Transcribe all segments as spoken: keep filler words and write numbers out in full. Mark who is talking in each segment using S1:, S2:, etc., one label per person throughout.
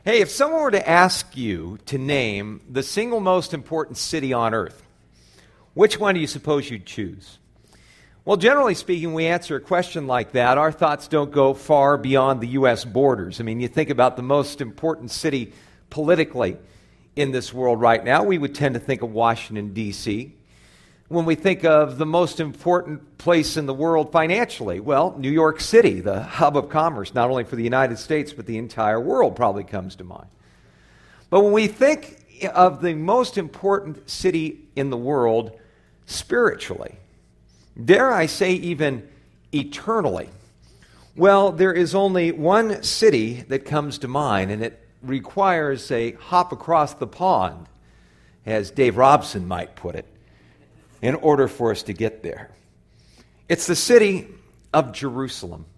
S1: Hey, if someone were to ask you to name the single most important city on earth, which one do you suppose you'd choose? Well, generally speaking, we answer a question like that. Our thoughts don't go far beyond the U S borders. I mean, you think about the most important city politically in this world right now, we would tend to think of Washington, D C When we think of the most important place in the world financially, well, New York City, the hub of commerce, not only for the United States, but the entire world probably comes to mind. But when we think of the most important city in the world spiritually, dare I say even eternally, well, there is only one city that comes to mind, and it requires a hop across the pond, as Dave Robson might put it, in order for us to get there. It's the city of Jerusalem.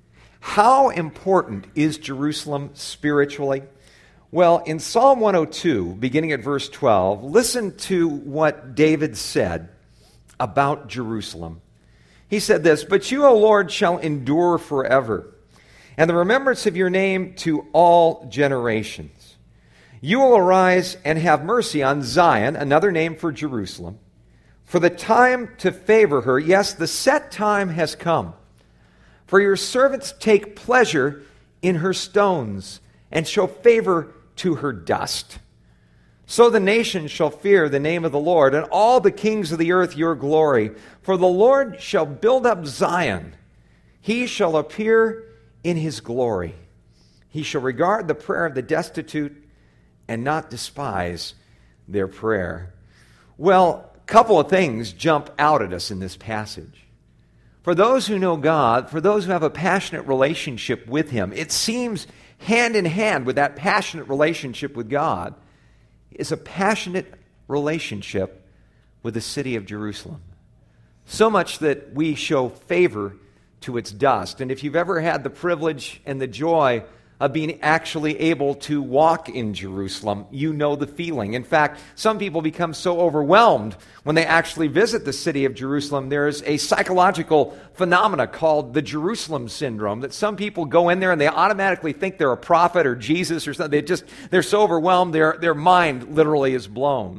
S1: How important is Jerusalem spiritually? Well, in Psalm one oh two, beginning at verse twelve, listen to what David said about Jerusalem. He said this, "But you, O Lord, shall endure forever, and the remembrance of your name to all generations. You will arise and have mercy on Zion," another name for Jerusalem, "for the time to favor her, yes, the set time has come. For your servants take pleasure in her stones, and show favor to her dust. So the nations shall fear the name of the Lord, and all the kings of the earth your glory. For the Lord shall build up Zion. He shall appear in his glory. He shall regard the prayer of the destitute and not despise their prayer." Well, a couple of things jump out at us in this passage. For those who know God, for those who have a passionate relationship with him, it seems hand in hand with that passionate relationship with God is a passionate relationship with the city of Jerusalem. So much that we show favor to its dust. And if you've ever had the privilege and the joy of being actually able to walk in Jerusalem, you know the feeling. In fact, some people become so overwhelmed when they actually visit the city of Jerusalem. There's a psychological phenomena called the Jerusalem syndrome, that some people go in there and they automatically think they're a prophet or Jesus or something. They just, they're so overwhelmed, their, their mind literally is blown.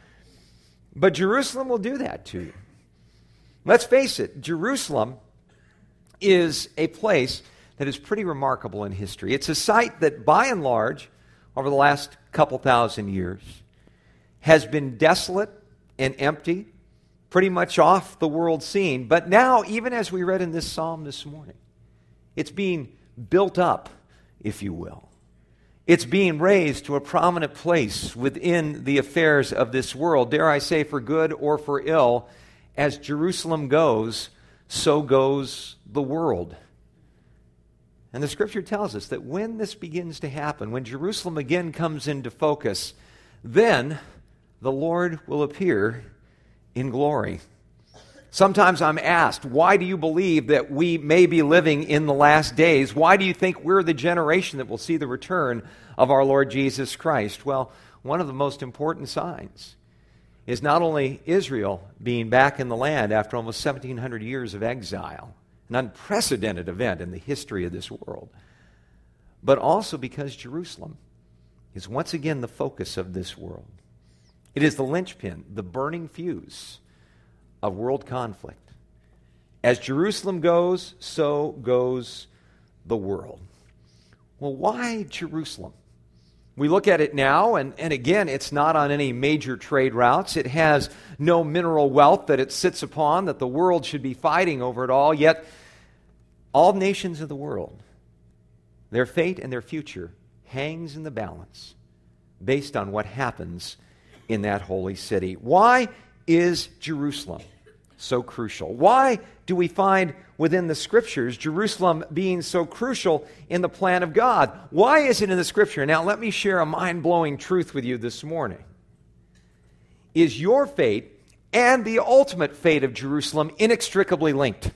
S1: But Jerusalem will do that to you. Let's face it, Jerusalem is a place that is pretty remarkable in history. It's a site that, by and large, over the last couple thousand years, has been desolate and empty, pretty much off the world scene. But now, even as we read in this psalm this morning, it's being built up, if you will. It's being raised to a prominent place within the affairs of this world, dare I say, for good or for ill. As Jerusalem goes, so goes the world. And the Scripture tells us that when this begins to happen, when Jerusalem again comes into focus, then the Lord will appear in glory. Sometimes I'm asked, why do you believe that we may be living in the last days? Why do you think we're the generation that will see the return of our Lord Jesus Christ? Well, one of the most important signs is not only Israel being back in the land after almost seventeen hundred years of exile, an unprecedented event in the history of this world, but also because Jerusalem is once again the focus of this world. It is the linchpin, the burning fuse of world conflict. As Jerusalem goes, so goes the world. Well, why Jerusalem? We look at it now, and, and again, it's not on any major trade routes. It has no mineral wealth that it sits upon, that the world should be fighting over it all. Yet, all nations of the world, their fate and their future hangs in the balance based on what happens in that holy city. Why is Jerusalem so crucial? Why do we find within the Scriptures Jerusalem being so crucial in the plan of God? Why is it in the Scripture? Now, let me share a mind-blowing truth with you this morning. Is your fate and the ultimate fate of Jerusalem inextricably linked?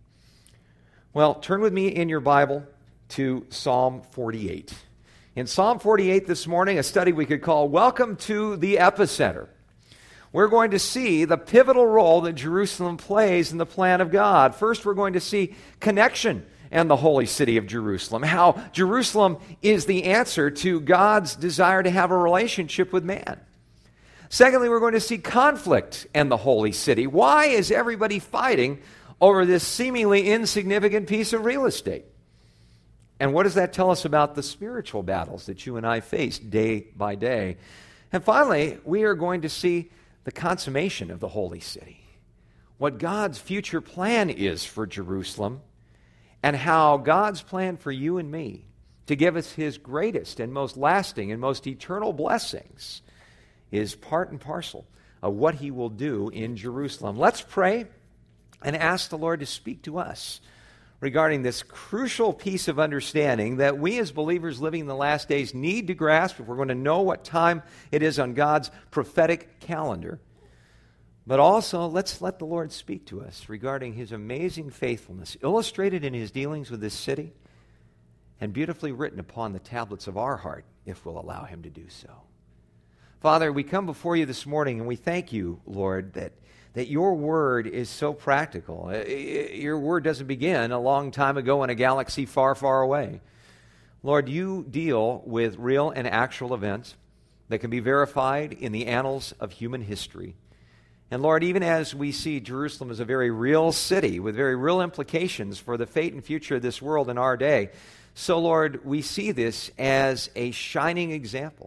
S1: Well, turn with me in your Bible to Psalm forty-eight. In Psalm forty-eight this morning, a study we could call Welcome to the Epicenter. We're going to see the pivotal role that Jerusalem plays in the plan of God. First, we're going to see connection and the holy city of Jerusalem, how Jerusalem is the answer to God's desire to have a relationship with man. Secondly, we're going to see conflict in the holy city. Why is everybody fighting over this seemingly insignificant piece of real estate? And what does that tell us about the spiritual battles that you and I face day by day? And finally, we are going to see the consummation of the holy city, what God's future plan is for Jerusalem, and how God's plan for you and me to give us his greatest and most lasting and most eternal blessings is part and parcel of what he will do in Jerusalem. Let's pray and ask the Lord to speak to us regarding this crucial piece of understanding that we as believers living in the last days need to grasp if we're going to know what time it is on God's prophetic calendar. But also, let's let the Lord speak to us regarding his amazing faithfulness, illustrated in his dealings with this city and beautifully written upon the tablets of our heart, if we'll allow him to do so. Father, we come before you this morning and we thank you, Lord, that, that your word is so practical. Your word doesn't begin a long time ago in a galaxy far, far away. Lord, you deal with real and actual events that can be verified in the annals of human history. And Lord, even as we see Jerusalem as a very real city with very real implications for the fate and future of this world in our day, so Lord, we see this as a shining example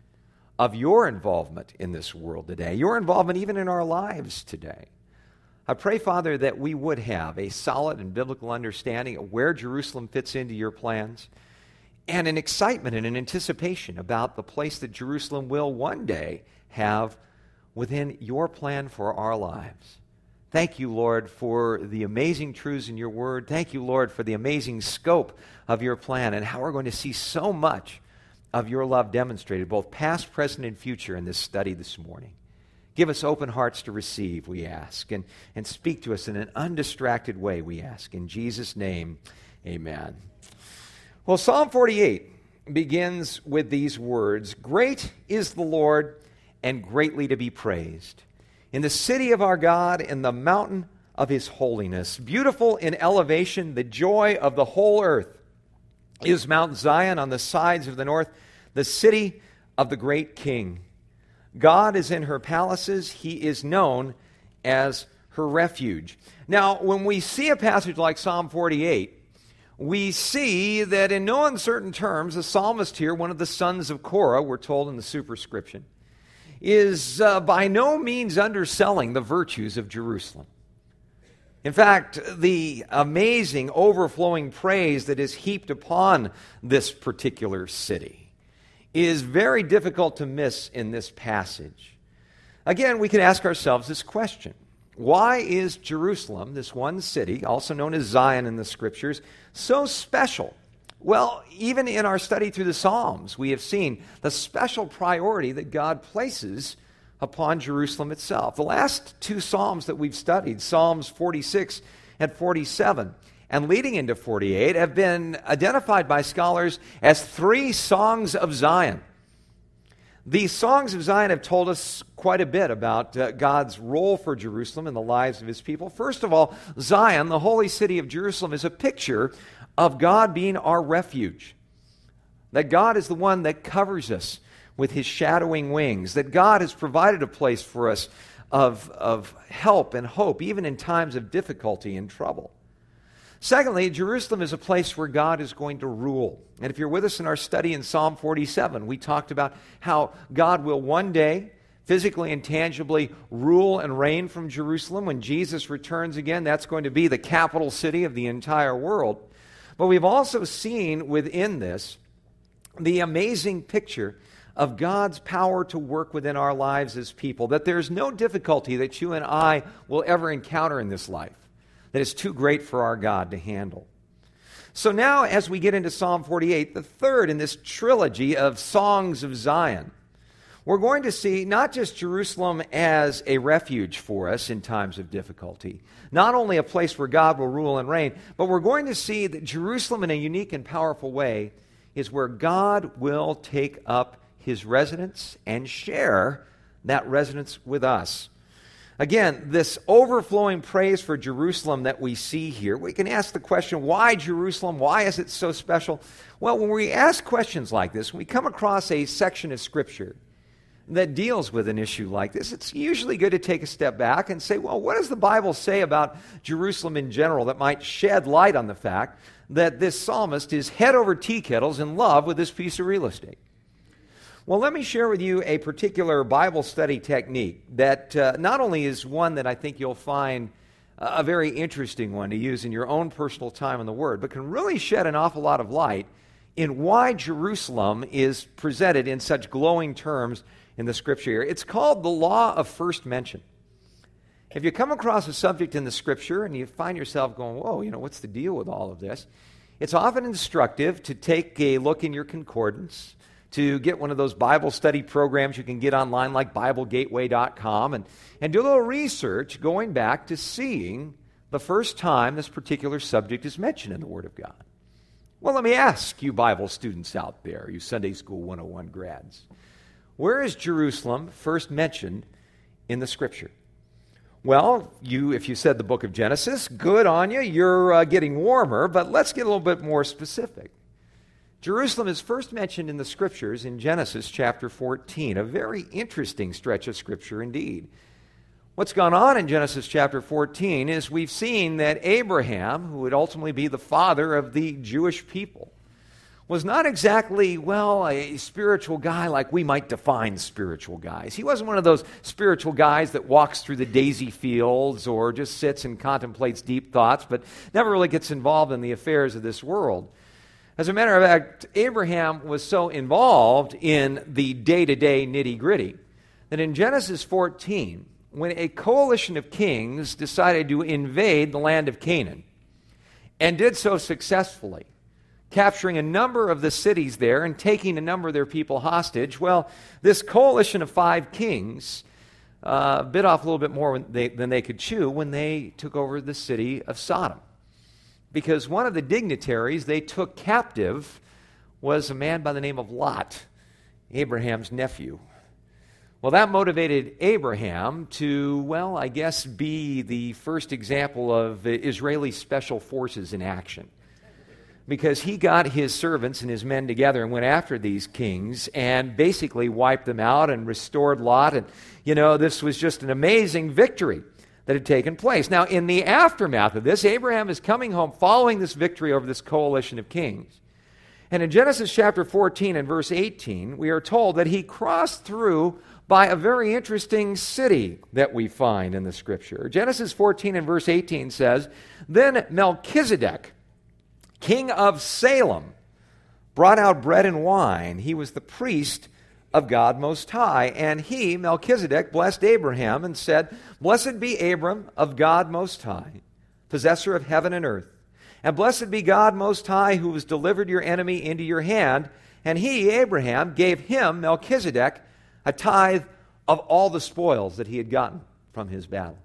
S1: of your involvement in this world today, your involvement even in our lives today. I pray, Father, that we would have a solid and biblical understanding of where Jerusalem fits into your plans, and an excitement and an anticipation about the place that Jerusalem will one day have within your plan for our lives. Thank you, Lord, for the amazing truths in your word. Thank you, Lord, for the amazing scope of your plan and how we're going to see so much of your love demonstrated, both past, present, and future in this study this morning. Give us open hearts to receive, we ask, and, and speak to us in an undistracted way, we ask. In Jesus' name, amen. Well, Psalm forty-eight begins with these words, "Great is the Lord, and greatly to be praised. In the city of our God, in the mountain of his holiness. Beautiful in elevation, the joy of the whole earth is Mount Zion on the sides of the north, the city of the great King. God is in her palaces. He is known as her refuge." Now, when we see a passage like Psalm forty-eight, we see that in no uncertain terms, the psalmist here, one of the sons of Korah, we're told in the superscription, is uh, by no means underselling the virtues of Jerusalem. In fact, the amazing overflowing praise that is heaped upon this particular city is very difficult to miss in this passage. Again, we can ask ourselves this question. Why is Jerusalem, this one city, also known as Zion in the Scriptures, so special? Well, even in our study through the Psalms, we have seen the special priority that God places upon Jerusalem itself. The last two Psalms that we've studied, Psalms forty-six and forty-seven, and leading into forty-eight, have been identified by scholars as three songs of Zion. These songs of Zion have told us quite a bit about uh, God's role for Jerusalem in the lives of his people. First of all, Zion, the holy city of Jerusalem, is a picture of God being our refuge. That God is the one that covers us with his shadowing wings. That God has provided a place for us of, of help and hope, even in times of difficulty and trouble. Secondly, Jerusalem is a place where God is going to rule. And if you're with us in our study in Psalm forty-seven, we talked about how God will one day physically and tangibly rule and reign from Jerusalem. When Jesus returns again, that's going to be the capital city of the entire world. But we've also seen within this the amazing picture of God's power to work within our lives as people, that there's no difficulty that you and I will ever encounter in this life that is too great for our God to handle. So now, as we get into Psalm forty-eight, the third in this trilogy of songs of Zion, we're going to see not just Jerusalem as a refuge for us in times of difficulty, not only a place where God will rule and reign, but we're going to see that Jerusalem in a unique and powerful way is where God will take up his residence and share that residence with us. Again, this overflowing praise for Jerusalem that we see here, we can ask the question, why Jerusalem? Why is it so special? Well, when we ask questions like this, when we come across a section of Scripture that deals with an issue like this, it's usually good to take a step back and say, well, what does the Bible say about Jerusalem in general that might shed light on the fact that this psalmist is head over tea kettles in love with this piece of real estate? Well, let me share with you a particular Bible study technique that uh, not only is one that I think you'll find a very interesting one to use in your own personal time in the Word, but can really shed an awful lot of light in why Jerusalem is presented in such glowing terms in the Scripture here. It's called the law of first mention. If you come across a subject in the Scripture and you find yourself going, whoa, you know, what's the deal with all of this? It's often instructive to take a look in your concordance, to get one of those Bible study programs you can get online like Bible Gateway dot com and, and do a little research going back to seeing the first time this particular subject is mentioned in the Word of God. Well, let me ask you Bible students out there, you Sunday School one oh one grads, where is Jerusalem first mentioned in the Scripture? Well, you, if you said the book of Genesis, good on you, you're uh, getting warmer, but let's get a little bit more specific. Jerusalem is first mentioned in the Scriptures in Genesis chapter fourteen, a very interesting stretch of Scripture indeed. What's gone on in Genesis chapter fourteen is we've seen that Abraham, who would ultimately be the father of the Jewish people, was not exactly, well, a spiritual guy like we might define spiritual guys. He wasn't one of those spiritual guys that walks through the daisy fields or just sits and contemplates deep thoughts, but never really gets involved in the affairs of this world. As a matter of fact, Abraham was so involved in the day-to-day nitty-gritty that in Genesis fourteen, when a coalition of kings decided to invade the land of Canaan and did so successfully, capturing a number of the cities there and taking a number of their people hostage, well, this coalition of five kings uh, bit off a little bit more when they, than they could chew when they took over the city of Sodom. Because one of the dignitaries they took captive was a man by the name of Lot, Abraham's nephew. Well, that motivated Abraham to, well, I guess, be the first example of Israeli special forces in action. Because he got his servants and his men together and went after these kings and basically wiped them out and restored Lot. And, you know, this was just an amazing victory that had taken place. Now, in the aftermath of this, Abraham is coming home following this victory over this coalition of kings. And in Genesis chapter fourteen and verse eighteen, we are told that he crossed through by a very interesting city that we find in the Scripture. Genesis fourteen and verse eighteen says, "Then Melchizedek, king of Salem, brought out bread and wine. He was the priest of God Most High. And he, Melchizedek, blessed Abraham and said, Blessed be Abram of God Most High, possessor of heaven and earth. And blessed be God Most High, who has delivered your enemy into your hand. And he, Abraham, gave him, Melchizedek, a tithe of all the spoils that he had gotten from his battle."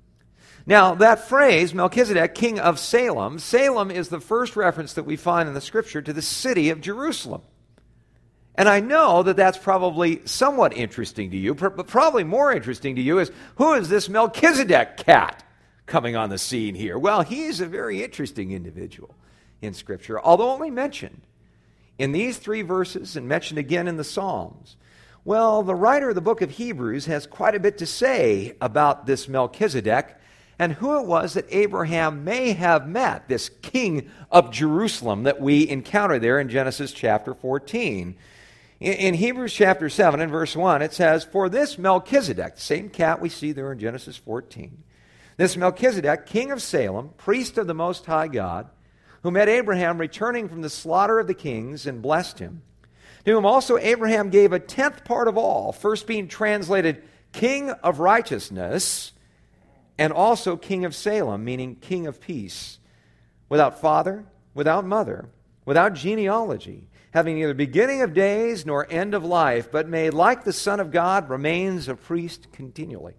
S1: Now, that phrase, Melchizedek, king of Salem, Salem is the first reference that we find in the Scripture to the city of Jerusalem. And I know that that's probably somewhat interesting to you, but probably more interesting to you is, who is this Melchizedek cat coming on the scene here? Well, he's a very interesting individual in Scripture, although only mentioned in these three verses and mentioned again in the Psalms. Well, the writer of the book of Hebrews has quite a bit to say about this Melchizedek and who it was that Abraham may have met, this king of Jerusalem that we encounter there in Genesis chapter fourteen. In Hebrews chapter seven and verse one, it says, "For this Melchizedek," the same cat we see there in Genesis fourteen, "this Melchizedek, king of Salem, priest of the Most High God, who met Abraham returning from the slaughter of the kings and blessed him, to whom also Abraham gave a tenth part of all," first being translated king of righteousness, and also king of Salem, meaning king of peace, "without father, without mother, without genealogy, having neither beginning of days nor end of life, but made like the Son of God, remains a priest continually."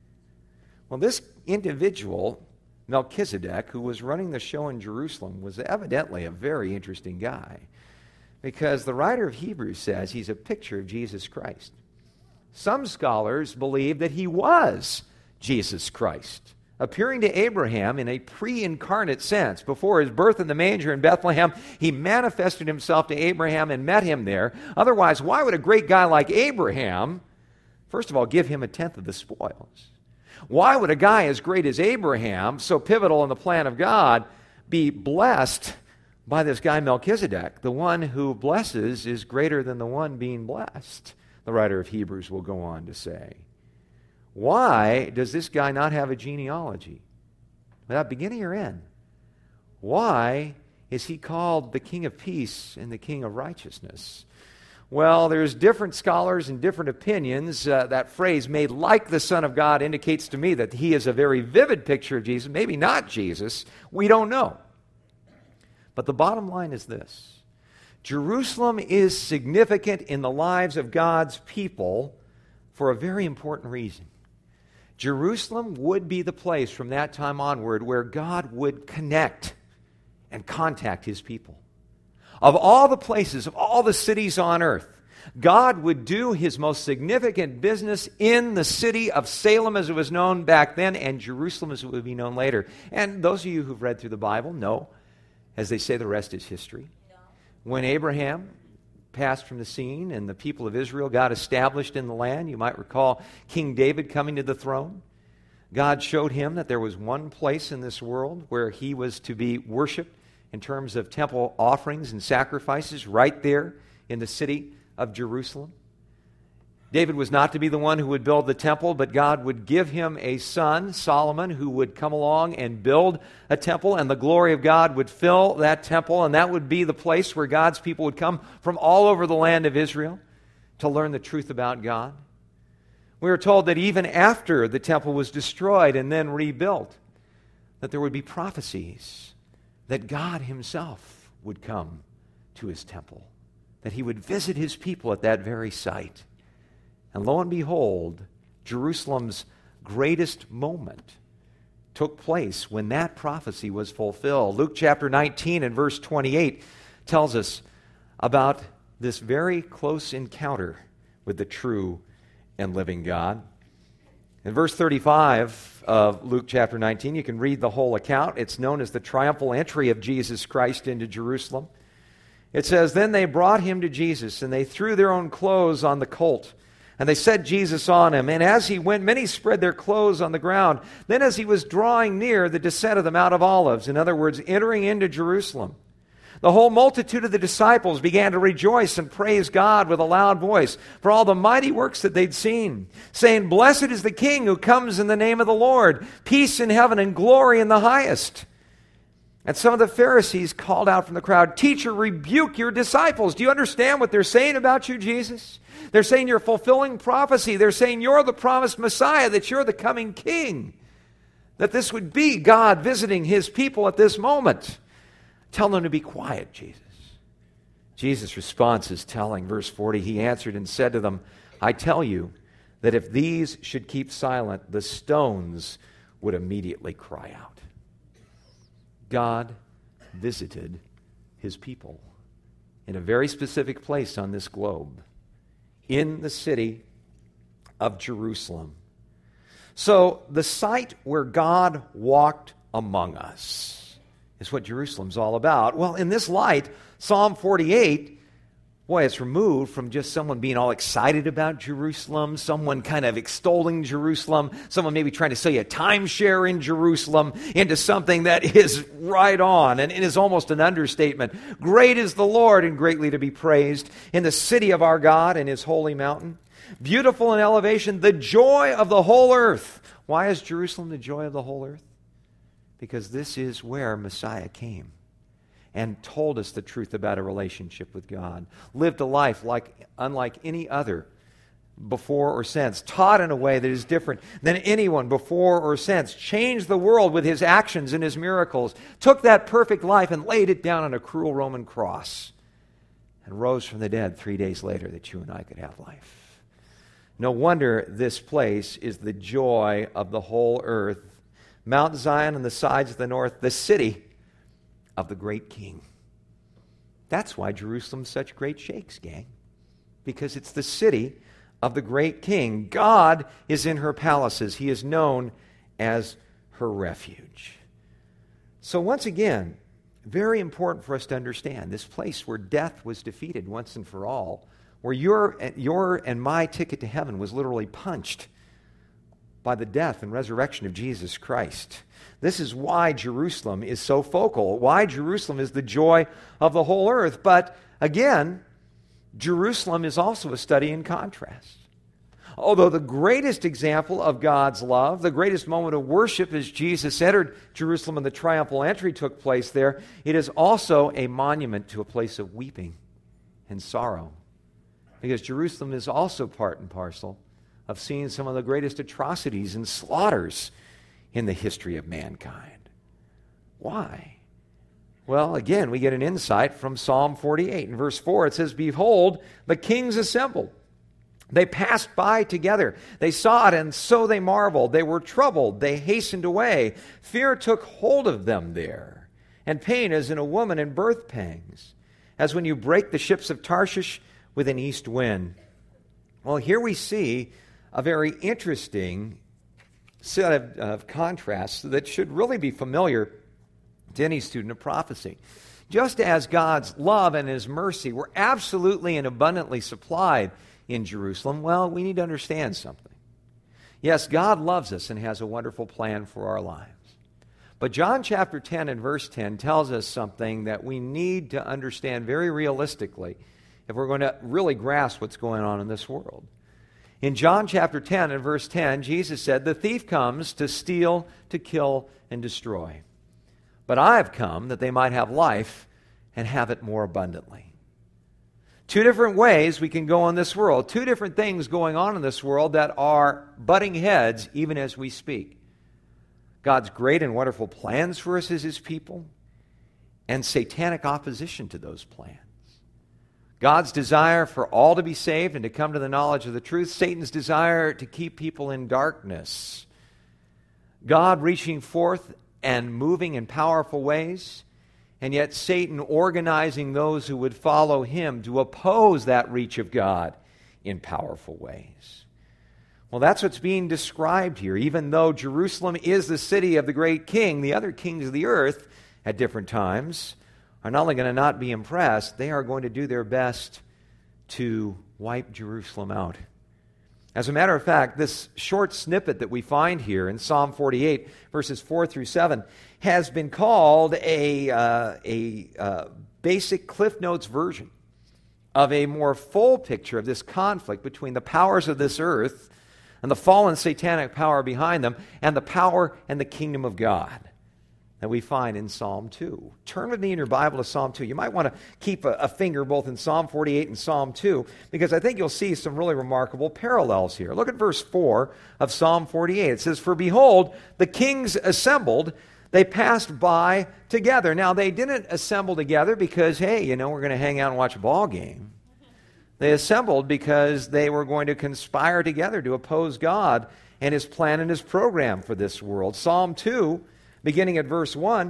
S1: Well, this individual, Melchizedek, who was running the show in Jerusalem, was evidently a very interesting guy, because the writer of Hebrews says he's a picture of Jesus Christ. Some scholars believe that he was Jesus Christ, appearing to Abraham in a pre-incarnate sense. Before his birth in the manger in Bethlehem, he manifested himself to Abraham and met him there. Otherwise, why would a great guy like Abraham, first of all, give him a tenth of the spoils? Why would a guy as great as Abraham, so pivotal in the plan of God, be blessed by this guy Melchizedek? The one who blesses is greater than the one being blessed, the writer of Hebrews will go on to say. Why does this guy not have a genealogy without beginning or end? Why is he called the King of Peace and the King of Righteousness? Well, there's different scholars and different opinions. Uh, that phrase, made like the Son of God, indicates to me that he is a very vivid picture of Jesus. Maybe not Jesus. We don't know. But the bottom line is this. Jerusalem is significant in the lives of God's people for a very important reason. Jerusalem would be the place from that time onward where God would connect and contact his people. Of all the places, of all the cities on earth, God would do his most significant business in the city of Salem as it was known back then, and Jerusalem as it would be known later. And those of you who've read through the Bible know, as they say, the rest is history. When Abraham passed from the scene and the people of Israel got established in the land, you might recall King David coming to the throne. God showed him that there was one place in this world where he was to be worshiped in terms of temple offerings and sacrifices, right there in the city of Jerusalem. David was not to be the one who would build the temple, but God would give him a son, Solomon, who would come along and build a temple, and the glory of God would fill that temple, and that would be the place where God's people would come from all over the land of Israel to learn the truth about God. We were told that even after the temple was destroyed and then rebuilt, that there would be prophecies that God himself would come to his temple, that he would visit his people at that very site. And lo and behold, Jerusalem's greatest moment took place when that prophecy was fulfilled. Luke chapter nineteen and verse twenty-eight tells us about this very close encounter with the true and living God. In verse thirty-five of Luke chapter nineteen, you can read the whole account. It's known as the triumphal entry of Jesus Christ into Jerusalem. It says, "Then they brought him to Jesus, and they threw their own clothes on the colt. And they set Jesus on him. And as he went, many spread their clothes on the ground. Then as he was drawing near the descent of the Mount of Olives," in other words, entering into Jerusalem, "the whole multitude of the disciples began to rejoice and praise God with a loud voice for all the mighty works that they'd seen, saying, 'Blessed is the King who comes in the name of the Lord, peace in heaven and glory in the highest.' And some of the Pharisees called out from the crowd, 'Teacher, rebuke your disciples.'" Do you understand what they're saying about you, Jesus? They're saying you're fulfilling prophecy. They're saying you're the promised Messiah, that you're the coming King, that this would be God visiting his people at this moment. "Tell them to be quiet, Jesus." Jesus' response is telling. Verse forty, "He answered and said to them, 'I tell you that if these should keep silent, the stones would immediately cry out.'" God visited his people in a very specific place on this globe, in the city of Jerusalem. So the site where God walked among us is what Jerusalem's all about. Well, in this light, Psalm forty-eight, boy, it's removed from just someone being all excited about Jerusalem, someone kind of extolling Jerusalem, someone maybe trying to sell you a timeshare in Jerusalem, into something that is right on, and it is almost an understatement. "Great is the Lord and greatly to be praised in the city of our God and his holy mountain. Beautiful in elevation, the joy of the whole earth." Why is Jerusalem the joy of the whole earth? Because this is where Messiah came and told us the truth about a relationship with God, lived a life like unlike any other before or since, taught in a way that is different than anyone before or since, changed the world with his actions and his miracles, took that perfect life and laid it down on a cruel Roman cross, and rose from the dead three days later that you and I could have life. No wonder this place is the joy of the whole earth. Mount Zion on the sides of the north, the city of the great King. That's why Jerusalem's such great shakes, gang. Because it's the city of the great king. God is in her palaces. He is known as her refuge. So once again, very important for us to understand this place where death was defeated once and for all, where your, your and my ticket to heaven was literally punched by the death and resurrection of Jesus Christ. This is why Jerusalem is so focal, why Jerusalem is the joy of the whole earth. But again, Jerusalem is also a study in contrast. Although the greatest example of God's love, the greatest moment of worship as Jesus entered Jerusalem and the triumphal entry took place there, it is also a monument to a place of weeping and sorrow. Because Jerusalem is also part and parcel of seeing some of the greatest atrocities and slaughters in the history of mankind. Why? Well, again, we get an insight from Psalm forty-eight. In verse four, it says, "Behold, the kings assembled. They passed by together. They saw it, and so they marveled. They were troubled. They hastened away. Fear took hold of them there, and pain as in a woman in birth pangs, as when you break the ships of Tarshish with an east wind." Well, here we see a very interesting set of, of contrasts that should really be familiar to any student of prophecy. Just as God's love and His mercy were absolutely and abundantly supplied in Jerusalem, well, we need to understand something. Yes, God loves us and has a wonderful plan for our lives. But John chapter ten and verse ten tells us something that we need to understand very realistically if we're going to really grasp what's going on in this world. In John chapter ten and verse ten, Jesus said, "The thief comes to steal, to kill, and destroy. But I have come that they might have life and have it more abundantly." Two different ways we can go in this world. Two different things going on in this world that are butting heads even as we speak. God's great and wonderful plans for us as His people, and satanic opposition to those plans. God's desire for all to be saved and to come to the knowledge of the truth. Satan's desire to keep people in darkness. God reaching forth and moving in powerful ways, and yet Satan organizing those who would follow him to oppose that reach of God in powerful ways. Well, that's what's being described here. Even though Jerusalem is the city of the great king, the other kings of the earth at different times are not only going to not be impressed, they are going to do their best to wipe Jerusalem out. As a matter of fact, this short snippet that we find here in Psalm forty-eight, verses four through seven, has been called a, uh, a uh, basic Cliff Notes version of a more full picture of this conflict between the powers of this earth and the fallen satanic power behind them and the power and the kingdom of God that we find in Psalm two. Turn with me in your Bible to Psalm two. You might want to keep a, a finger both in Psalm forty-eight and Psalm two, because I think you'll see some really remarkable parallels here. Look at verse four of Psalm forty-eight. It says, "For behold, the kings assembled, they passed by together." Now, they didn't assemble together because, hey, you know, we're going to hang out and watch a ball game. They assembled because they were going to conspire together to oppose God and His plan and His program for this world. Psalm two, beginning at verse one,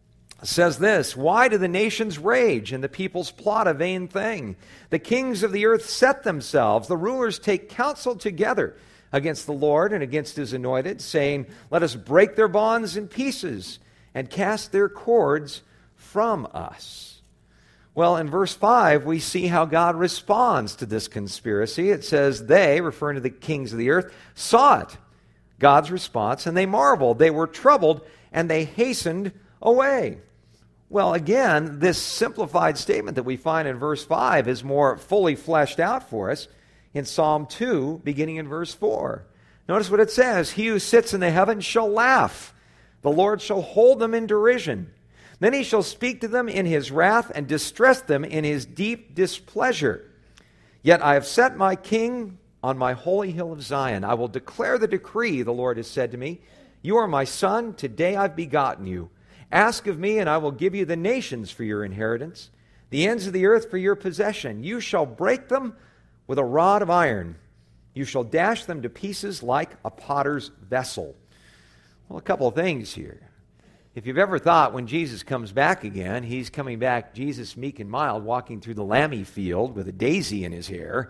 S1: says this, "Why do the nations rage and the peoples plot a vain thing? The kings of the earth set themselves, the rulers take counsel together against the Lord and against His anointed, saying, Let us break their bonds in pieces and cast their cords from us." Well, in verse five, we see how God responds to this conspiracy. It says, "They," referring to the kings of the earth, "saw it." God's response, "and they marveled. They were troubled, and they hastened away." Well, again, this simplified statement that we find in verse five is more fully fleshed out for us in Psalm two, beginning in verse four. Notice what it says, "He who sits in the heavens shall laugh. The Lord shall hold them in derision. Then He shall speak to them in His wrath and distress them in His deep displeasure. Yet I have set my king on my holy hill of Zion. I will declare the decree, the Lord has said to me. You are my son, today I've begotten you. Ask of me, and I will give you the nations for your inheritance, the ends of the earth for your possession. You shall break them with a rod of iron. You shall dash them to pieces like a potter's vessel." Well, a couple of things here. If you've ever thought when Jesus comes back again, He's coming back, Jesus meek and mild, walking through the lammy field with a daisy in His hair,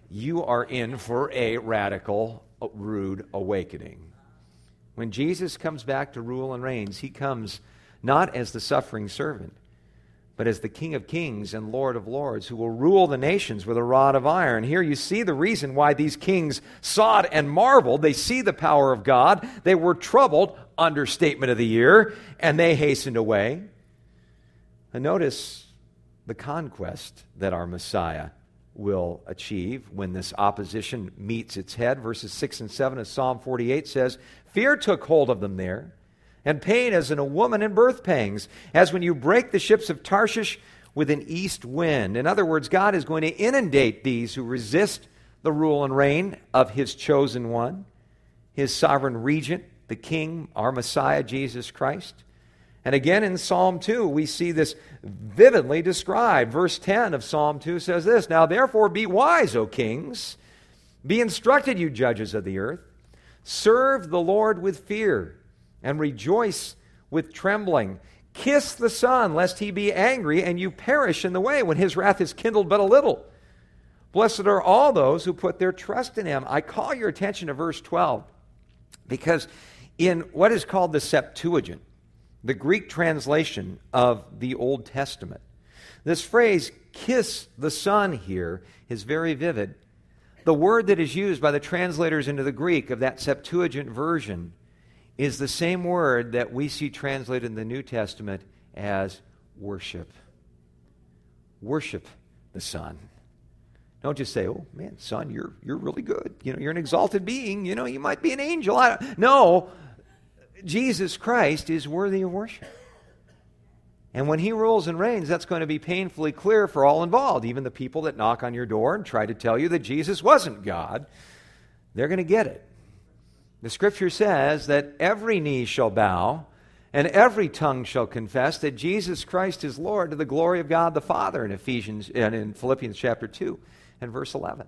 S1: you are in for a radical, rude awakening. When Jesus comes back to rule and reigns, he comes not as the suffering servant, but as the King of Kings and Lord of Lords, who will rule the nations with a rod of iron. Here you see the reason why these kings saw it and marveled. They see the power of God. They were troubled, understatement of the year, and they hastened away. And notice the conquest that our Messiah will achieve when this opposition meets its head. Verses six and seven of Psalm forty-eight says, "Fear took hold of them there, and pain as in a woman in birth pangs, as when you break the ships of Tarshish with an east wind." In other words, God is going to inundate these who resist the rule and reign of his chosen one, his sovereign regent, the King, our Messiah, Jesus Christ. And again in Psalm two, we see this vividly described. Verse ten of Psalm two says this, "Now therefore be wise, O kings, be instructed, you judges of the earth. Serve the Lord with fear, and rejoice with trembling. Kiss the Son, lest he be angry, and you perish in the way when his wrath is kindled but a little. Blessed are all those who put their trust in him." I call your attention to verse twelve, because in what is called the Septuagint, the Greek translation of the Old Testament, this phrase, "kiss the Son," here is very vivid. The word that is used by the translators into the Greek of that Septuagint version is the same word that we see translated in the New Testament as worship. Worship the Son. Don't just say, "Oh man, Son, you're you're really good. You know, you're an exalted being. You know, you might be an angel." I don't. No, Jesus Christ is worthy of worship. And when he rules and reigns, that's going to be painfully clear for all involved. Even the people that knock on your door and try to tell you that Jesus wasn't God, they're going to get it. The Scripture says that every knee shall bow and every tongue shall confess that Jesus Christ is Lord, to the glory of God the Father, in Ephesians and in Philippians chapter two and verse eleven.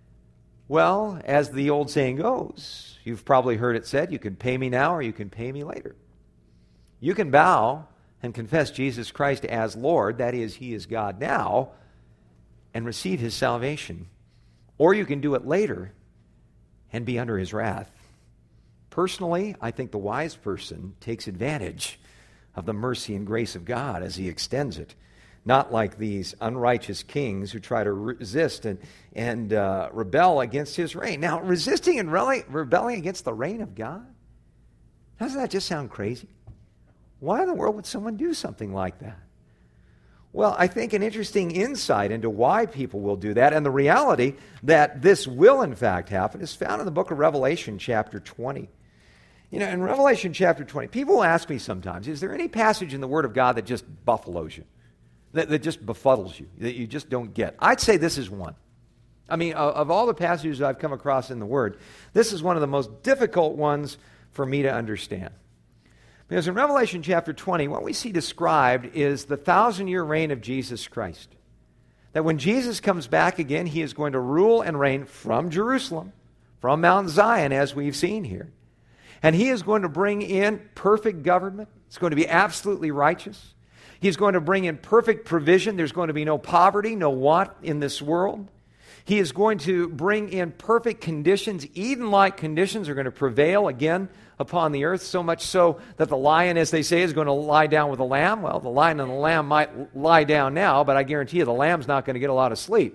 S1: Well, as the old saying goes, you've probably heard it said, you can pay me now or you can pay me later. You can bow and confess Jesus Christ as Lord, that is, he is God now, and receive his salvation. Or you can do it later and be under his wrath. Personally, I think the wise person takes advantage of the mercy and grace of God as he extends it, not like these unrighteous kings who try to resist and, and uh, rebel against his reign. Now, resisting and re- rebelling against the reign of God? Doesn't that just sound crazy? Why in the world would someone do something like that? Well, I think an interesting insight into why people will do that, and the reality that this will in fact happen, is found in the book of Revelation chapter twenty. You know, in Revelation chapter twenty, people will ask me sometimes, is there any passage in the Word of God that just buffaloes you, that, that just befuddles you, that you just don't get? I'd say this is one. I mean, of, of all the passages I've come across in the Word, this is one of the most difficult ones for me to understand. Because in Revelation chapter twenty, what we see described is the thousand-year reign of Jesus Christ. That when Jesus comes back again, he is going to rule and reign from Jerusalem, from Mount Zion, as we've seen here. And he is going to bring in perfect government. It's going to be absolutely righteous. He's going to bring in perfect provision. There's going to be no poverty, no want in this world. He is going to bring in perfect conditions. Eden-like conditions are going to prevail again upon the earth, so much so that the lion, as they say, is going to lie down with the lamb. Well, the lion and the lamb might lie down now, but I guarantee you the lamb's not going to get a lot of sleep.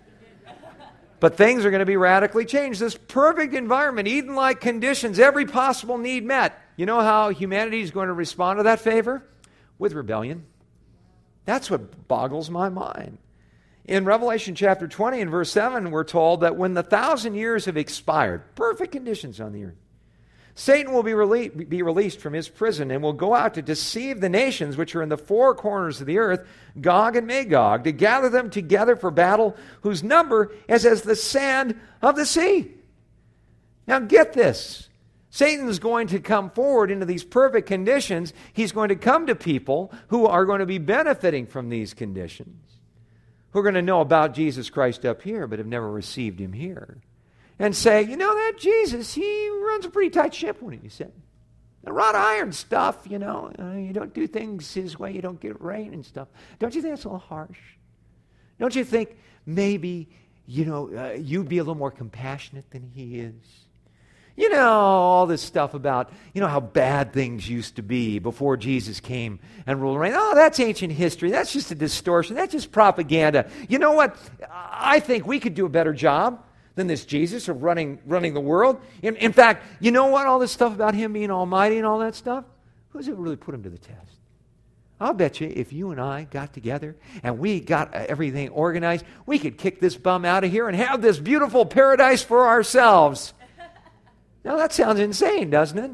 S1: But things are going to be radically changed. This perfect environment, Eden-like conditions, every possible need met. You know how humanity is going to respond to that favor? With rebellion. That's what boggles my mind. In Revelation chapter twenty and verse seven, we're told that when the thousand years have expired, perfect conditions on the earth, Satan will be, rele- be released from his prison and will go out to deceive the nations which are in the four corners of the earth, Gog and Magog, to gather them together for battle, whose number is as the sand of the sea. Now get this. Satan's going to come forward into these perfect conditions. He's going to come to people who are going to be benefiting from these conditions, who are going to know about Jesus Christ up here but have never received him here, and say, you know, that Jesus, he runs a pretty tight ship, when he said. The wrought iron stuff, you know, uh, you don't do things his way, you don't get rain and stuff. Don't you think that's a little harsh? Don't you think maybe you know, uh, you'd be a little more compassionate than he is. You know, all this stuff about, you know, how bad things used to be before Jesus came and ruled around. Oh, that's ancient history. That's just a distortion. That's just propaganda. You know what? I think we could do a better job than this Jesus of running running the world. In, in fact, you know what? All this stuff about him being almighty and all that stuff, who's it really put him to the test? I'll bet you if you and I got together and we got everything organized, we could kick this bum out of here and have this beautiful paradise for ourselves. Now that sounds insane, doesn't it?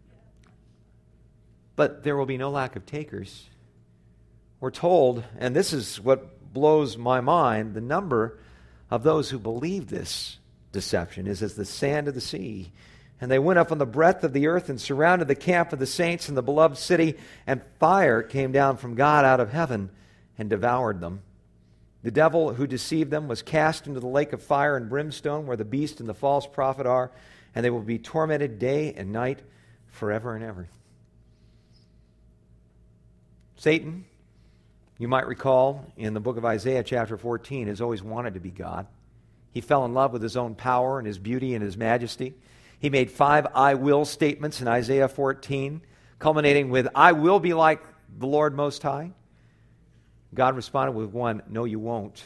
S1: But there will be no lack of takers. We're told, and this is what blows my mind, the number of those who believe this deception is as the sand of the sea. And they went up on the breadth of the earth and surrounded the camp of the saints in the beloved city, and fire came down from God out of heaven and devoured them. The devil who deceived them was cast into the lake of fire and brimstone, where the beast and the false prophet are, and they will be tormented day and night forever and ever. Satan, you might recall in the book of Isaiah chapter fourteen, has always wanted to be God. He fell in love with his own power and his beauty and his majesty. He made five I will statements in Isaiah fourteen, culminating with, I will be like the Lord Most High. God responded with one, no you won't.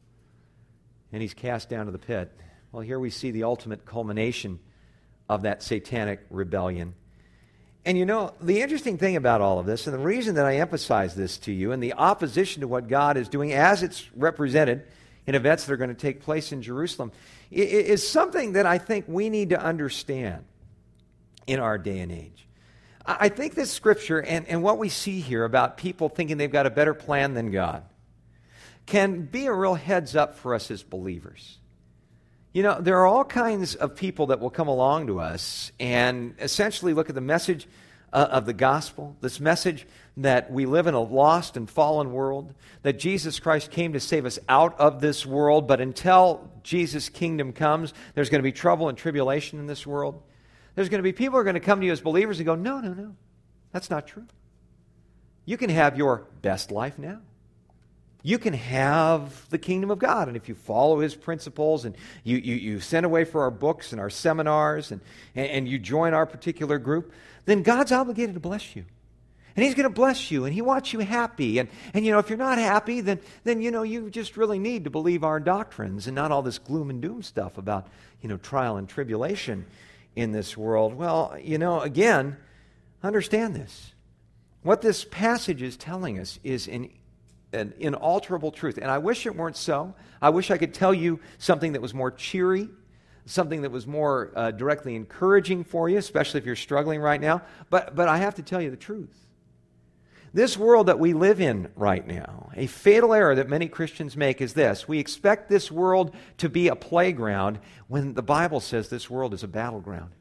S1: And he's cast down to the pit. Well, here we see the ultimate culmination of that satanic rebellion. And you know, the interesting thing about all of this, and the reason that I emphasize this to you, and the opposition to what God is doing as it's represented in events that are going to take place in Jerusalem, is something that I think we need to understand in our day and age. I think this scripture and, and what we see here about people thinking they've got a better plan than God can be a real heads up for us as believers. You know, there are all kinds of people that will come along to us and essentially look at the message uh, of the gospel, this message that we live in a lost and fallen world, that Jesus Christ came to save us out of this world, but until Jesus' kingdom comes, there's going to be trouble and tribulation in this world. There's going to be people who are going to come to you as believers and go, no, no, no, that's not true. You can have your best life now. You can have the kingdom of God. And if you follow his principles and you, you, you send away for our books and our seminars and, and, and you join our particular group, then God's obligated to bless you. And he's going to bless you, and he wants you happy. And, and you know, if you're not happy, then, then, you know, you just really need to believe our doctrines and not all this gloom and doom stuff about, you know, trial and tribulation in this world. Well, you know, again, understand this. What this passage is telling us is an an inalterable truth. And I wish it weren't so. I wish I could tell you something that was more cheery, something that was more uh, directly encouraging for you, especially if you're struggling right now. But, but I have to tell you the truth. This world that we live in right now, a fatal error that many Christians make is this. We expect this world to be a playground when the Bible says this world is a battleground.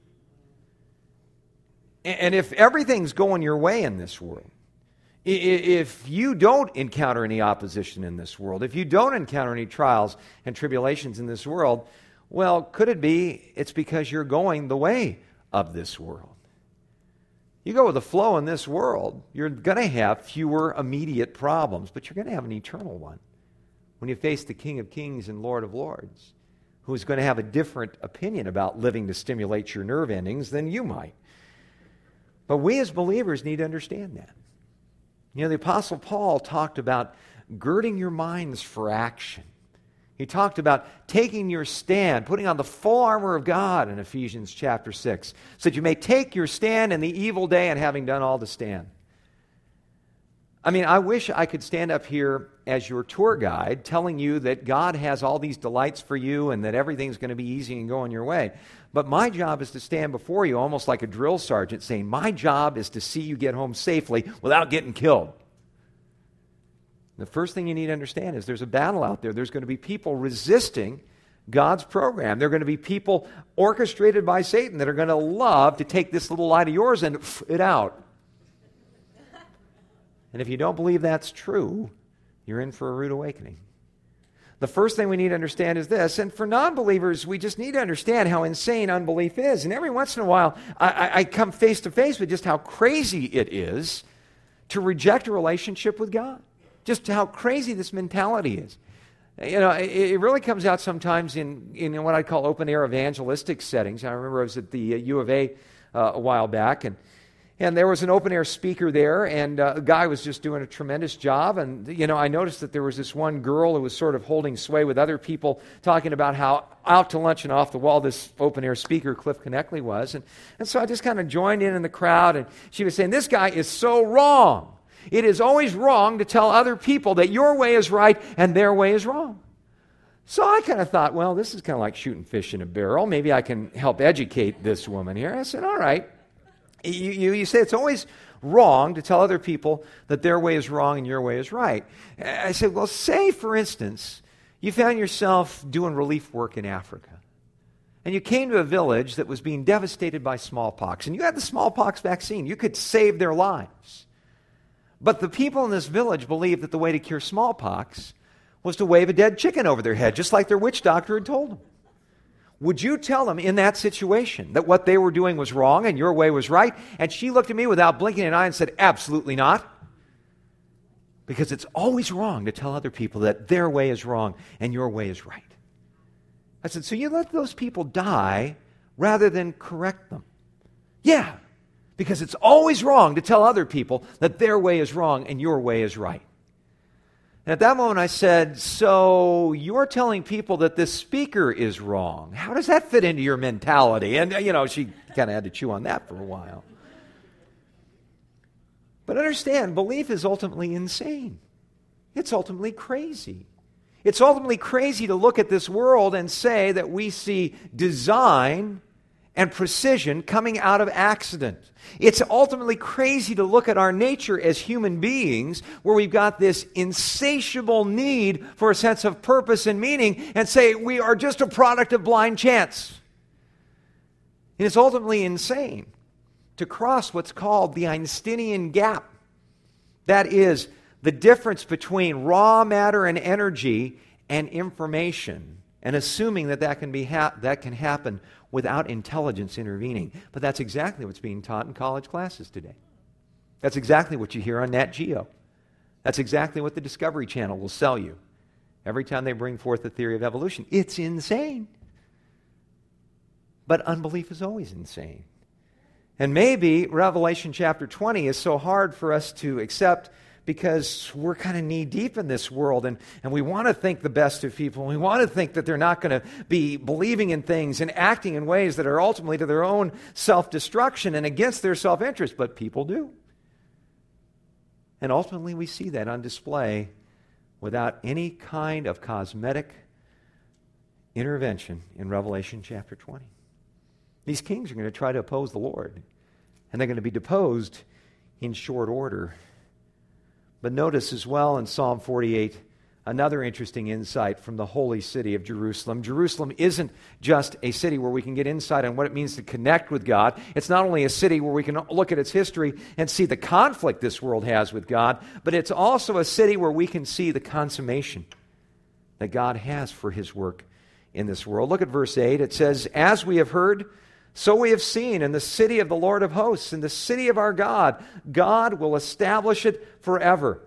S1: And if everything's going your way in this world, if you don't encounter any opposition in this world, if you don't encounter any trials and tribulations in this world, well, could it be it's because you're going the way of this world? You go with the flow in this world, you're going to have fewer immediate problems, but you're going to have an eternal one when you face the King of Kings and Lord of Lords, who's going to have a different opinion about living to stimulate your nerve endings than you might. But we as believers need to understand that. You know, the Apostle Paul talked about girding your minds for action. He talked about taking your stand, putting on the full armor of God in Ephesians chapter six, so that you may take your stand in the evil day and having done all to stand. I mean, I wish I could stand up here as your tour guide telling you that God has all these delights for you and that everything's going to be easy and going your way. But my job is to stand before you almost like a drill sergeant saying, my job is to see you get home safely without getting killed. The first thing you need to understand is there's a battle out there. There's going to be people resisting God's program. There are going to be people orchestrated by Satan that are going to love to take this little light of yours and f- it out. And if you don't believe that's true, you're in for a rude awakening. The first thing we need to understand is this, and for non-believers, we just need to understand how insane unbelief is. And every once in a while, I, I, I come face to face with just how crazy it is to reject a relationship with God. Just how crazy this mentality is. You know, it, it really comes out sometimes in, in what I call open-air evangelistic settings. I remember I was at the uh, U of A uh, a while back, and And there was an open-air speaker there, and uh, the guy was just doing a tremendous job. And, you know, I noticed that there was this one girl who was sort of holding sway with other people, talking about how out to lunch and off the wall this open-air speaker, Cliff Connectley, was. And, and so I just kind of joined in in the crowd, and she was saying, this guy is so wrong. It is always wrong to tell other people that your way is right and their way is wrong. So I kind of thought, well, this is kind of like shooting fish in a barrel. Maybe I can help educate this woman here. I said, all right. You, you, you say it's always wrong to tell other people that their way is wrong and your way is right. I said, well, say, for instance, you found yourself doing relief work in Africa, and you came to a village that was being devastated by smallpox, and you had the smallpox vaccine. You could save their lives. But the people in this village believed that the way to cure smallpox was to wave a dead chicken over their head, just like their witch doctor had told them. Would you tell them in that situation that what they were doing was wrong and your way was right? And she looked at me without blinking an eye and said, absolutely not. Because it's always wrong to tell other people that their way is wrong and your way is right. I said, so you let those people die rather than correct them? Yeah, because it's always wrong to tell other people that their way is wrong and your way is right. And at that moment I said, so you're telling people that this speaker is wrong. How does that fit into your mentality? And, you know, she kind of had to chew on that for a while. But understand, belief is ultimately insane. It's ultimately crazy. It's ultimately crazy to look at this world and say that we see design and precision coming out of accident. It's ultimately crazy to look at our nature as human beings, where we've got this insatiable need for a sense of purpose and meaning, and say we are just a product of blind chance. And it's ultimately insane to cross what's called the Einsteinian gap. That is the difference between raw matter and energy and information, and assuming that that can be ha- that can happen without intelligence intervening. But that's exactly what's being taught in college classes today. That's exactly what you hear on Nat Geo. That's exactly what the Discovery Channel will sell you every time they bring forth the theory of evolution. It's insane. But unbelief is always insane. And maybe Revelation chapter twenty is so hard for us to accept because we're kind of knee-deep in this world, and, and we want to think the best of people. And we want to think that they're not going to be believing in things and acting in ways that are ultimately to their own self-destruction and against their self-interest, but people do. And ultimately we see that on display without any kind of cosmetic intervention in Revelation chapter twenty. These kings are going to try to oppose the Lord, and they're going to be deposed in short order. But notice as well in Psalm forty-eight, another interesting insight from the holy city of Jerusalem. Jerusalem isn't just a city where we can get insight on what it means to connect with God. It's not only a city where we can look at its history and see the conflict this world has with God, but it's also a city where we can see the consummation that God has for His work in this world. Look at verse eight. It says, as we have heard, so we have seen in the city of the Lord of hosts, in the city of our God, God will establish it forever.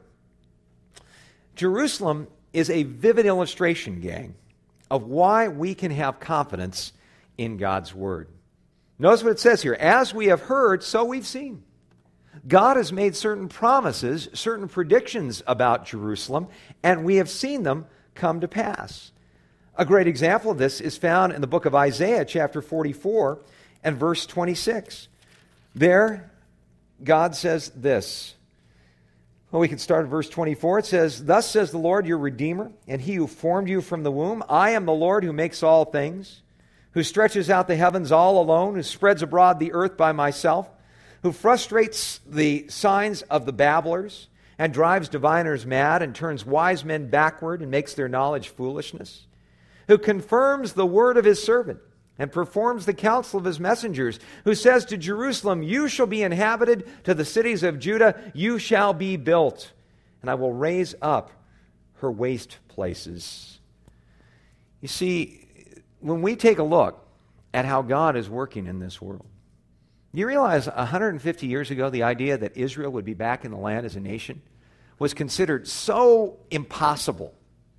S1: Jerusalem is a vivid illustration, gang, of why we can have confidence in God's Word. Notice what it says here. As we have heard, so we've seen. God has made certain promises, certain predictions about Jerusalem, and we have seen them come to pass. A great example of this is found in the book of Isaiah, chapter forty-four, and verse twenty-six. There, God says this. Well, we can start at verse twenty-four. It says, thus says the Lord, your Redeemer, and He who formed you from the womb. I am the Lord who makes all things, who stretches out the heavens all alone, who spreads abroad the earth by myself, who frustrates the signs of the babblers, and drives diviners mad, and turns wise men backward, and makes their knowledge foolishness, who confirms the word of His servant, and performs the counsel of His messengers, who says to Jerusalem, you shall be inhabited, to the cities of Judah, you shall be built, and I will raise up her waste places. You see, when we take a look at how God is working in this world, you realize one hundred fifty years ago, the idea that Israel would be back in the land as a nation was considered so impossible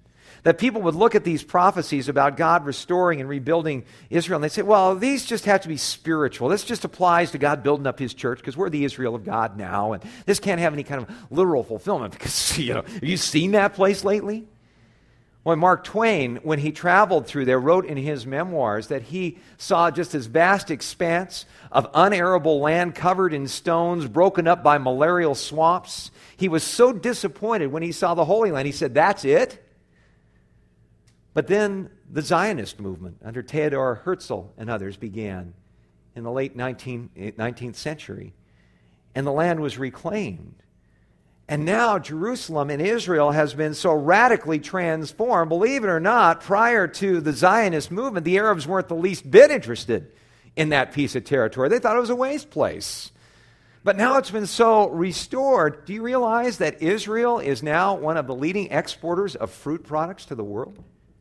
S1: That people would look at these prophecies about God restoring and rebuilding Israel, and they'd say, well, these just have to be spiritual. This just applies to God building up his church because we're the Israel of God now, and this can't have any kind of literal fulfillment because, you know, have you seen that place lately? Well, Mark Twain, when he traveled through there, wrote in his memoirs that he saw just this vast expanse of unarable land covered in stones, broken up by malarial swamps. He was so disappointed when he saw the Holy Land. He said, that's it? But then the Zionist movement under Theodor Herzl and others began in the late nineteenth century, and the land was reclaimed. And now Jerusalem in Israel has been so radically transformed. Believe it or not, prior to the Zionist movement, the Arabs weren't the least bit interested in that piece of territory. They thought it was a waste place. But now it's been so restored. Do you realize that Israel is now one of the leading exporters of fruit products to the world?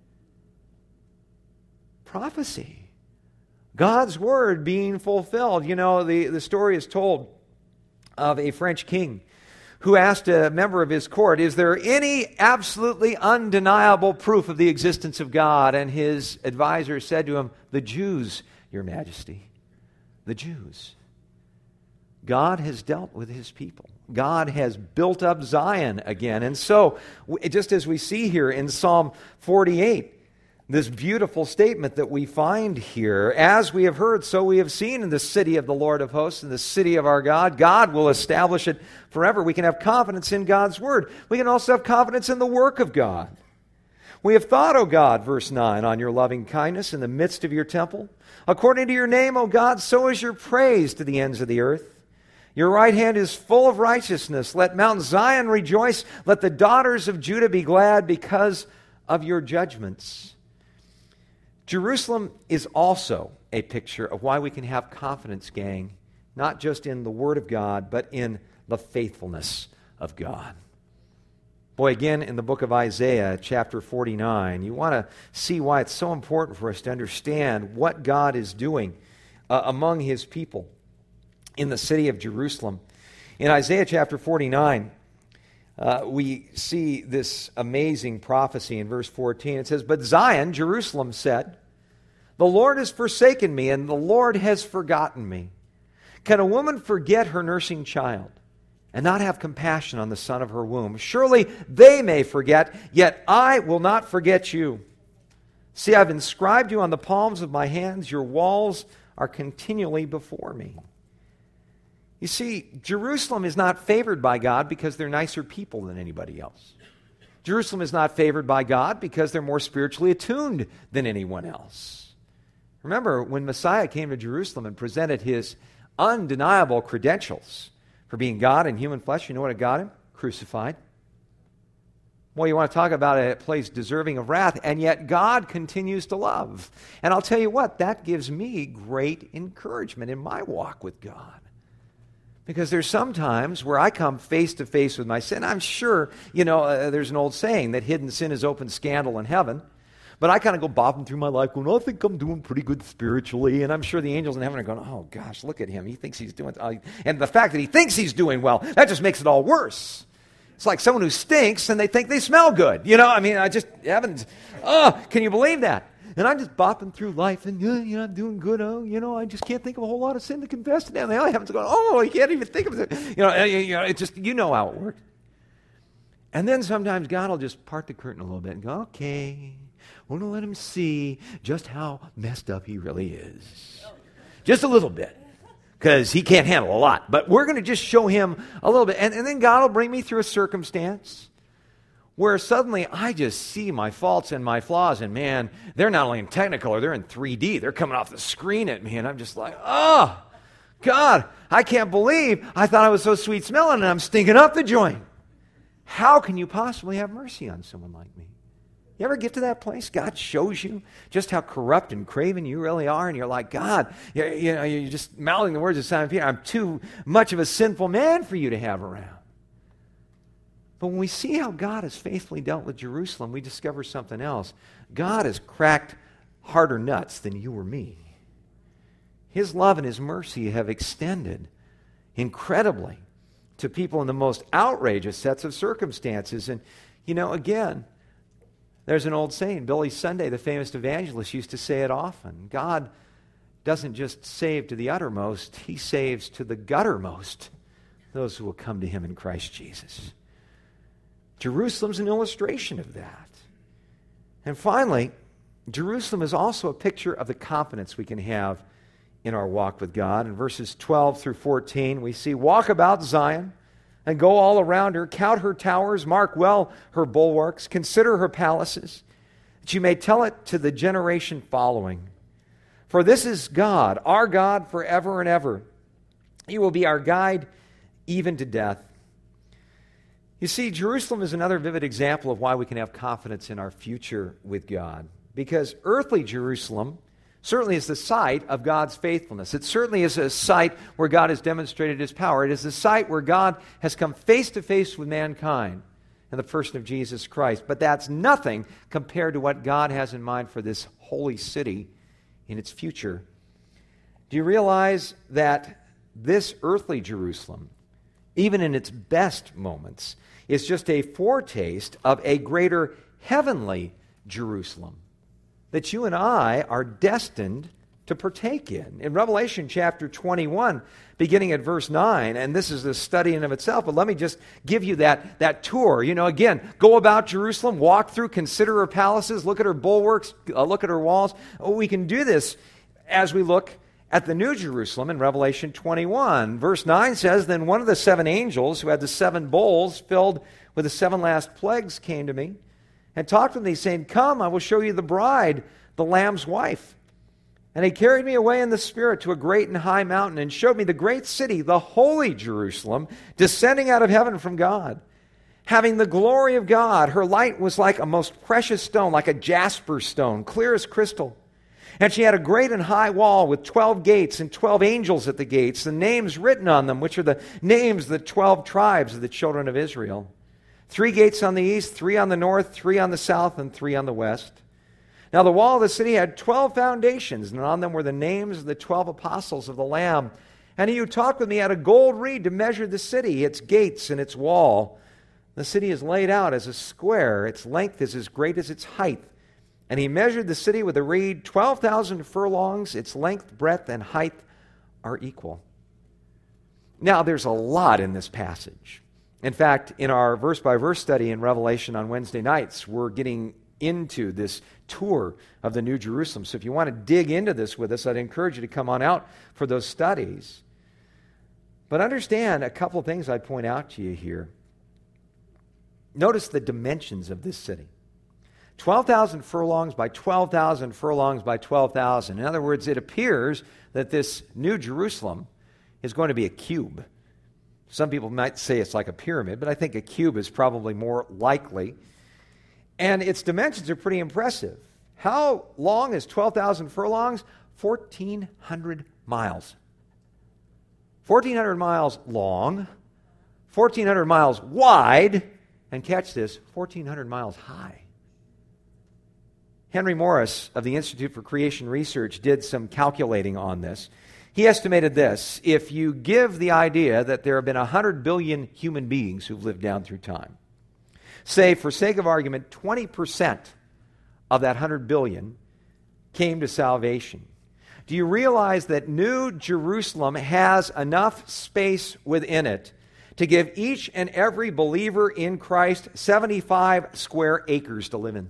S1: Prophecy. God's word being fulfilled. You know, the, the story is told of a French king who asked a member of his court, is there any absolutely undeniable proof of the existence of God? And his advisor said to him, the Jews, Your Majesty, the Jews. God has dealt with his people. God has built up Zion again. And so, just as we see here in Psalm forty-eight, this beautiful statement that we find here, as we have heard, so we have seen in the city of the Lord of hosts, in the city of our God. God will establish it forever. We can have confidence in God's word. We can also have confidence in the work of God. We have thought, O God, verse nine, on your loving kindness in the midst of your temple. According to your name, O God, so is your praise to the ends of the earth. Your right hand is full of righteousness. Let Mount Zion rejoice. Let the daughters of Judah be glad because of your judgments. Jerusalem is also a picture of why we can have confidence, gang, not just in the Word of God, but in the faithfulness of God. Boy, again, in the book of Isaiah, chapter forty-nine, you want to see why it's so important for us to understand what God is doing uh, among his people in the city of Jerusalem. In Isaiah chapter forty-nine, Uh, we see this amazing prophecy in verse fourteen. It says, but Zion, Jerusalem, said, the Lord has forsaken me, and the Lord has forgotten me. Can a woman forget her nursing child and not have compassion on the son of her womb? Surely they may forget, yet I will not forget you. See, I've inscribed you on the palms of my hands. Your walls are continually before me. You see, Jerusalem is not favored by God because they're nicer people than anybody else. Jerusalem is not favored by God because they're more spiritually attuned than anyone else. Remember, when Messiah came to Jerusalem and presented his undeniable credentials for being God in human flesh, you know what it got him? Crucified. Well, you want to talk about a place deserving of wrath, and yet God continues to love. And I'll tell you what, that gives me great encouragement in my walk with God. Because there's some times where I come face to face with my sin. I'm sure, you know, uh, there's an old saying that hidden sin is open scandal in heaven. But I kind of go bobbing through my life going, oh, I think I'm doing pretty good spiritually. And I'm sure the angels in heaven are going, oh, gosh, look at him. He thinks he's doing... Uh, and the fact that he thinks he's doing well, that just makes it all worse. It's like someone who stinks and they think they smell good. You know, I mean, I just haven't... Oh, can you believe that? And I'm just bopping through life and, yeah, you know, I'm doing good. Oh, you know, I just can't think of a whole lot of sin to confess to them. And the heavens going, oh, you can't even think of it. You know, you know, it just, you know how it works. And then sometimes God will just part the curtain a little bit and go, okay, we're going to let him see just how messed up he really is. Just a little bit. Because he can't handle a lot. But we're going to just show him a little bit. And, and then God will bring me through a circumstance where suddenly I just see my faults and my flaws, and man, they're not only in Technicolor, they're in three D. They're coming off the screen at me, and I'm just like, oh, God, I can't believe I thought I was so sweet smelling, and I'm stinking up the joint. How can you possibly have mercy on someone like me? You ever get to that place? God shows you just how corrupt and craven you really are, and you're like, God, you, you know, you're just mouthing the words of Simon Peter, I'm too much of a sinful man for you to have around. But when we see how God has faithfully dealt with Jerusalem, we discover something else. God has cracked harder nuts than you or me. His love and his mercy have extended incredibly to people in the most outrageous sets of circumstances. And, you know, again, There's an old saying, Billy Sunday, the famous evangelist, used to say it often. God doesn't just save to the uttermost, he saves to the guttermost those who will come to him in Christ Jesus. Jerusalem's an illustration of that. And finally, Jerusalem is also a picture of the confidence we can have in our walk with God. In verses twelve through fourteen, we see, walk about Zion and go all around her, count her towers, mark well her bulwarks, consider her palaces, that you may tell it to the generation following. For this is God, our God forever and ever. He will be our guide even to death. You see, Jerusalem is another vivid example of why we can have confidence in our future with God. Because earthly Jerusalem certainly is the site of God's faithfulness. It certainly is a site where God has demonstrated his power. It is a site where God has come face to face with mankind in the person of Jesus Christ. But that's nothing compared to what God has in mind for this holy city in its future. Do you realize that this earthly Jerusalem, even in its best moments, is just a foretaste of a greater heavenly Jerusalem that you and I are destined to partake in. In Revelation chapter twenty-one, beginning at verse nine, and this is a study in of itself, but let me just give you that, that tour. You know, again, go about Jerusalem, walk through, consider her palaces, look at her bulwarks, uh, look at her walls. Oh, we can do this as we look at the New Jerusalem in Revelation twenty-one. Verse nine says, then one of the seven angels who had the seven bowls filled with the seven last plagues came to me and talked with me, saying, come, I will show you the bride, the Lamb's wife. And he carried me away in the Spirit to a great and high mountain and showed me the great city, the holy Jerusalem, descending out of heaven from God, having the glory of God. Her light was like a most precious stone, like a jasper stone, clear as crystal. And she had a great and high wall with twelve gates and twelve angels at the gates, the names written on them, which are the names of the twelve tribes of the children of Israel. Three gates on the east, three on the north, three on the south, and three on the west. Now the wall of the city had twelve foundations, and on them were the names of the twelve apostles of the Lamb. And he who talked with me had a gold reed to measure the city, its gates and its wall. The city is laid out as a square. Its length is as great as its height. And he measured the city with a reed, twelve thousand furlongs. Its length, breadth, and height are equal. Now there's a lot in this passage. In fact, in our verse-by-verse study in Revelation on Wednesday nights, we're getting into this tour of the New Jerusalem. So if you want to dig into this with us, I'd encourage you to come on out for those studies. But understand a couple of things I'd point out to you here. Notice the dimensions of this city. twelve thousand furlongs by twelve thousand furlongs by twelve thousand. In other words, it appears that this New Jerusalem is going to be a cube. Some people might say it's like a pyramid, but I think a cube is probably more likely. And its dimensions are pretty impressive. How long is twelve thousand furlongs? fourteen hundred miles. fourteen hundred miles long, fourteen hundred miles wide, and catch this, fourteen hundred miles high. Henry Morris of the Institute for Creation Research did some calculating on this. He estimated this: if you give the idea that there have been one hundred billion human beings who've lived down through time, say, for sake of argument, twenty percent of that one hundred billion came to salvation. Do you realize that New Jerusalem has enough space within it to give each and every believer in Christ seventy-five square acres to live in?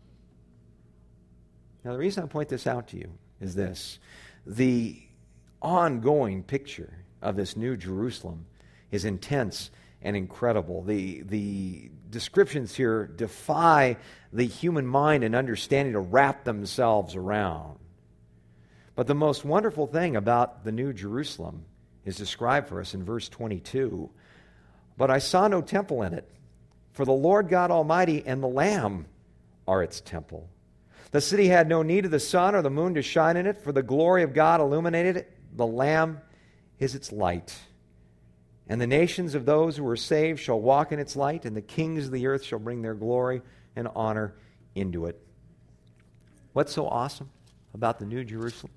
S1: Now, the reason I point this out to you is this: the ongoing picture of this New Jerusalem is intense and incredible. The, the descriptions here defy the human mind and understanding to wrap themselves around. But the most wonderful thing about the New Jerusalem is described for us in verse twenty-two. But I saw no temple in it, for the Lord God Almighty and the Lamb are its temple. The city had no need of the sun or the moon to shine in it, for the glory of God illuminated it. The Lamb is its light. And the nations of those who are saved shall walk in its light, and the kings of the earth shall bring their glory and honor into it. What's so awesome about the New Jerusalem?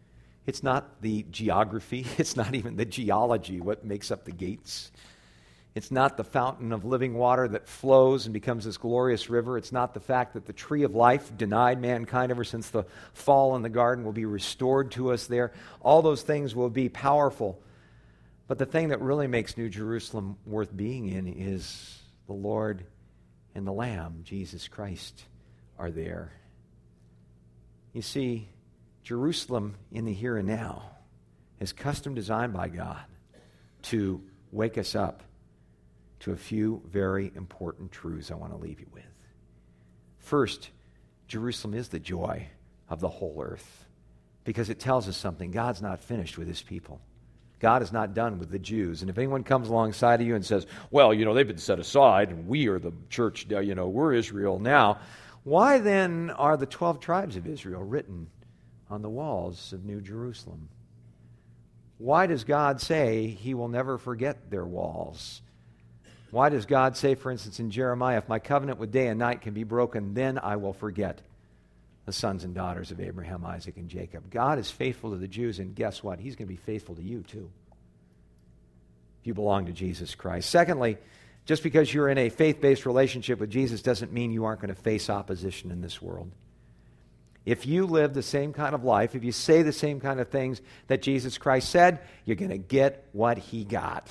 S1: It's not the geography. It's not even the geology, what makes up the gates. It's not the fountain of living water that flows and becomes this glorious river. It's not the fact that the tree of life denied mankind ever since the fall in the garden will be restored to us there. All those things will be powerful. But the thing that really makes New Jerusalem worth being in is the Lord and the Lamb, Jesus Christ, are there. You see, Jerusalem in the here and now is custom designed by God to wake us up to a few very important truths I want to leave you with. First, Jerusalem is the joy of the whole earth because it tells us something. God's not finished with his people. God is not done with the Jews. And if anyone comes alongside of you and says, well, you know, they've been set aside and we are the church, you know, we're Israel now, why then are the twelve tribes of Israel written on the walls of New Jerusalem? Why does God say he will never forget their walls? Why does God say, for instance, in Jeremiah, if my covenant with day and night can be broken, then I will forget the sons and daughters of Abraham, Isaac, and Jacob. God is faithful to the Jews, and guess what? He's going to be faithful to you too, if you belong to Jesus Christ. Secondly, just because you're in a faith-based relationship with Jesus doesn't mean you aren't going to face opposition in this world. If you live the same kind of life, if you say the same kind of things that Jesus Christ said, you're going to get what he got.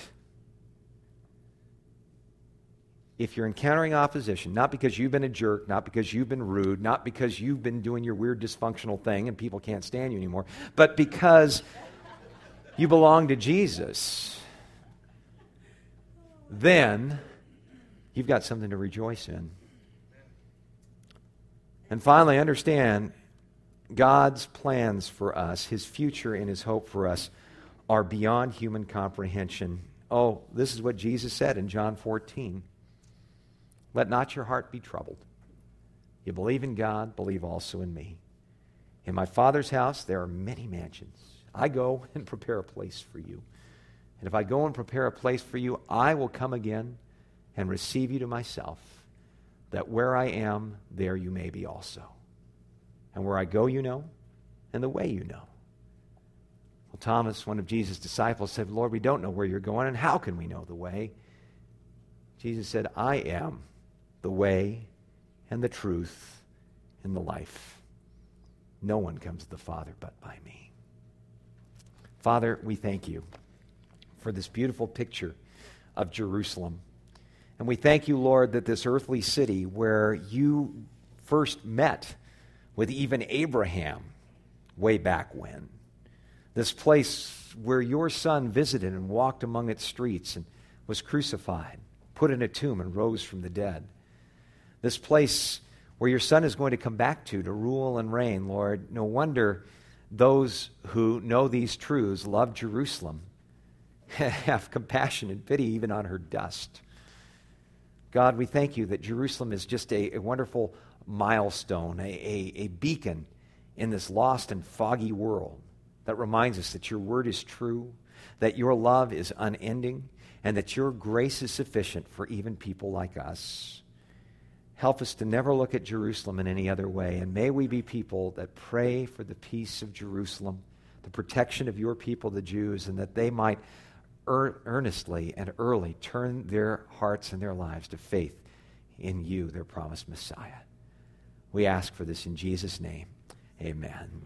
S1: If you're encountering opposition, not because you've been a jerk, not because you've been rude, not because you've been doing your weird dysfunctional thing and people can't stand you anymore, but because you belong to Jesus, then you've got something to rejoice in. And finally, understand God's plans for us, his future and his hope for us are beyond human comprehension. Oh, this is what Jesus said in John fourteen. Let not your heart be troubled. You believe in God, believe also in me. In my Father's house there are many mansions. I go and prepare a place for you. And if I go and prepare a place for you, I will come again and receive you to myself, that where I am, there you may be also. And where I go, you know, and the way you know. Well, Thomas, one of Jesus' disciples, said, Lord, we don't know where you're going, and how can we know the way? Jesus said, I am the way and the truth and the life. No one comes to the Father but by me. Father, we thank you for this beautiful picture of Jerusalem. And we thank you, Lord, that this earthly city where you first met with even Abraham way back when, this place where your son visited and walked among its streets and was crucified, put in a tomb and rose from the dead, this place where your son is going to come back to, to rule and reign, Lord, no wonder those who know these truths love Jerusalem, have compassion and pity even on her dust. God, we thank you that Jerusalem is just a, a wonderful milestone, a, a, a beacon in this lost and foggy world that reminds us that your word is true, that your love is unending, and that your grace is sufficient for even people like us. Help us to never look at Jerusalem in any other way, and may we be people that pray for the peace of Jerusalem, the protection of your people, the Jews, and that they might ear- earnestly and early turn their hearts and their lives to faith in you, their promised Messiah. We ask for this in Jesus' name. Amen.